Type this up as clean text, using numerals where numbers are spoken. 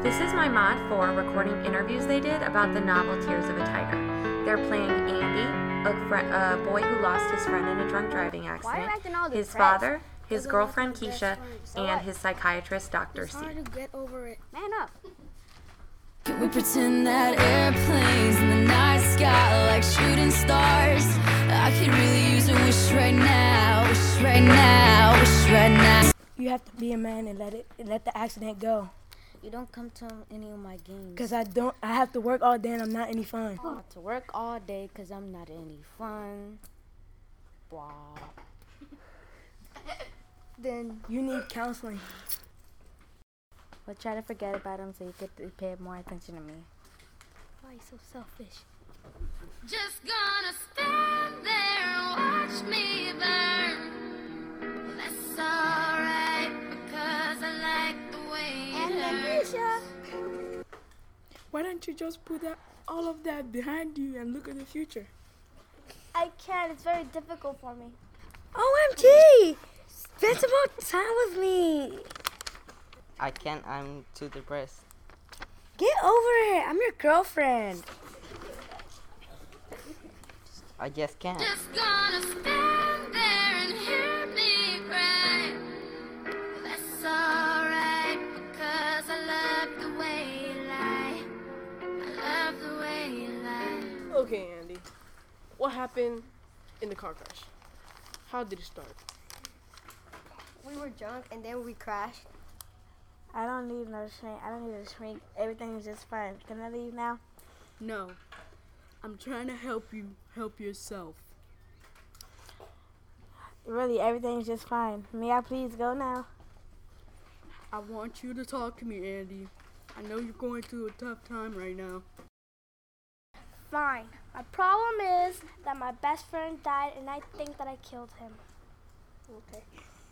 This is my mod for recording interviews they did about the novel Tears of a Tiger. They're playing Andy, a boy who lost his friend in a drunk driving accident, his father, his girlfriend Keisha, and his psychiatrist Dr. C. It's hard to get over it. Man up. Can we pretend that airplanes in the night sky like shooting stars? I could really use a wish right now, wish right now, wish right now. You have to be a man and let the accident go. You don't come to any of my games. Cause I have to work all day and I'm not any fun. I have to work all day because I'm not any fun. Wow. Then you need counseling. But try to forget about him so you could pay more attention to me. Why are you so selfish? Just gonna stand there and watch me burn. That's alright because I like the way it hurts. Why don't you just put all of that behind you and look at the future? I can't. It's very difficult for me. OMG! Spend some more time with me. I can't, I'm too depressed. Get over it. I'm your girlfriend. I just can't. Just gonna stand there and hear me cry. That's alright because I love the way you lie. I love the way you lie. Okay, Andy. What happened in the car crash? How did it start? We were drunk and then we crashed. I don't need no shrink. I don't need a shrink. Everything's just fine. Can I leave now? No. I'm trying to help you help yourself. Really, everything's just fine. May I please go now? I want you to talk to me, Andy. I know you're going through a tough time right now. Fine. My problem is that my best friend died and I think that I killed him. Okay.